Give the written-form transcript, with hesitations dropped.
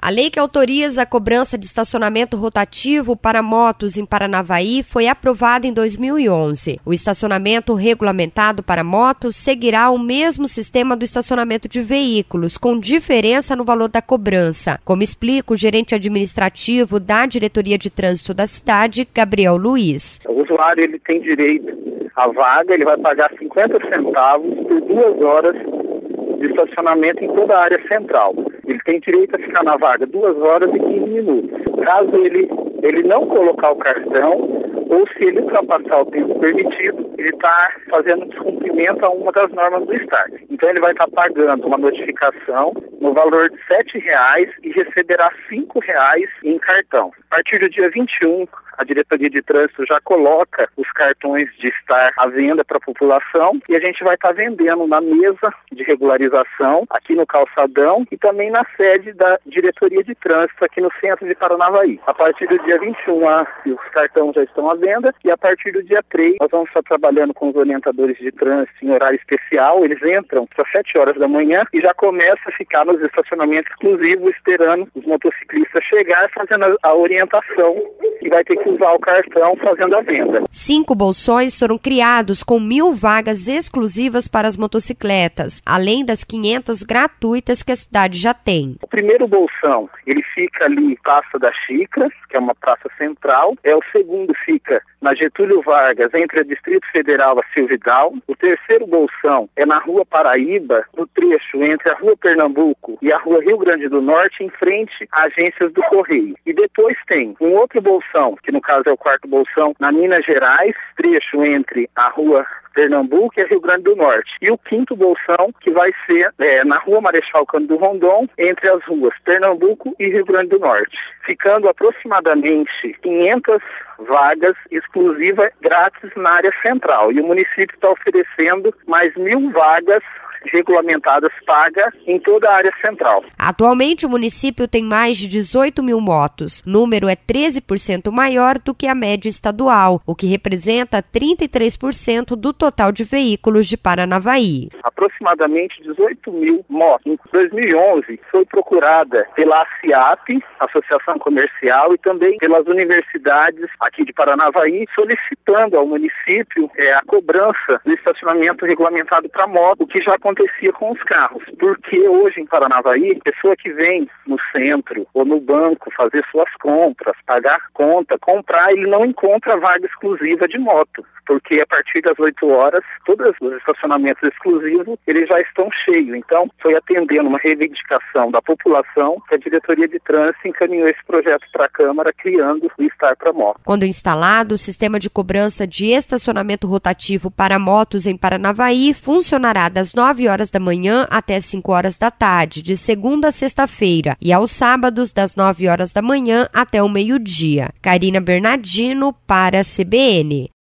A lei que autoriza a cobrança de estacionamento rotativo para motos em Paranavaí foi aprovada em 2011. O estacionamento regulamentado para motos seguirá o mesmo sistema do estacionamento de veículos, com diferença no valor da cobrança, como explica o gerente administrativo da Diretoria de Trânsito da cidade, Gabriel Luiz. O usuário ele tem direito à vaga, ele vai pagar 50 centavos por 2 horas de estacionamento em toda a área central. Ele tem direito a ficar na vaga 2 horas e 15 minutos. Caso ele não colocar o cartão, ou se ele ultrapassar o tempo permitido, ele está fazendo descumprimento a uma das normas do Estado. Então ele vai estar pagando uma notificação no valor de R$ 7,00 e receberá R$ 5,00 em cartão. A partir do dia 21, a Diretoria de Trânsito já coloca os cartões de estar à venda para a população e a gente vai estar vendendo na mesa de regularização aqui no Calçadão e também na sede da Diretoria de Trânsito aqui no centro de Paranavaí. A partir do dia 21, os cartões já estão à venda e a partir do dia 3 nós vamos estar trabalhando com os orientadores de trânsito em horário especial. Eles entram às 7 horas da manhã e já começam a ficar nos estacionamentos exclusivos esperando os motociclistas chegar fazendo a orientação e vai ter que usar o cartão fazendo a venda. 5 bolsões foram criados com 1.000 vagas exclusivas para as motocicletas, além das 500 gratuitas que a cidade já tem. O primeiro bolsão, ele fica ali Praça da Xícara, que é uma praça central. O segundo fica na Getúlio Vargas, entre a Distrito Federal e a Silvidal. O terceiro bolsão é na Rua Paraíba, no trecho entre a Rua Pernambuco e a Rua Rio Grande do Norte, em frente a agências do Correio. E depois tem um outro bolsão, que no caso é o quarto bolsão, na Minas Gerais, trecho entre a Rua Pernambuco e a Rio Grande do Norte. E o quinto bolsão, que vai ser na Rua Marechal Cândido Rondon, entre as ruas Pernambuco e Rio Grande do Norte, ficando aproximadamente 500 vagas exclusivas grátis na área central. E o município está oferecendo mais 1.000 vagas regulamentadas pagas em toda a área central. Atualmente, o município tem mais de 18.000 motos. O número é 13% maior do que a média estadual, o que representa 33% do total de veículos de Paranavaí. Aproximadamente 18.000 motos. Em 2011, foi procurada pela ACIAP, Associação Comercial, e também pelas universidades aqui de Paranavaí, solicitando ao município a cobrança do estacionamento regulamentado para moto, o que já acontecia com os carros, porque hoje em Paranavaí, pessoa que vem no centro ou no banco fazer suas compras, pagar conta, comprar, ele não encontra vaga exclusiva de moto, porque a partir das 8 horas, todos os estacionamentos exclusivos, eles já estão cheios. Então, foi atendendo uma reivindicação da população que a Diretoria de Trânsito encaminhou esse projeto para a Câmara, criando o Estar para Moto. Quando instalado, o sistema de cobrança de estacionamento rotativo para motos em Paranavaí funcionará das 9 horas da manhã até as 5 horas da tarde, de segunda a sexta-feira, e aos sábados, das 9 horas da manhã até o meio-dia. Karina Bernardino, para a CBN.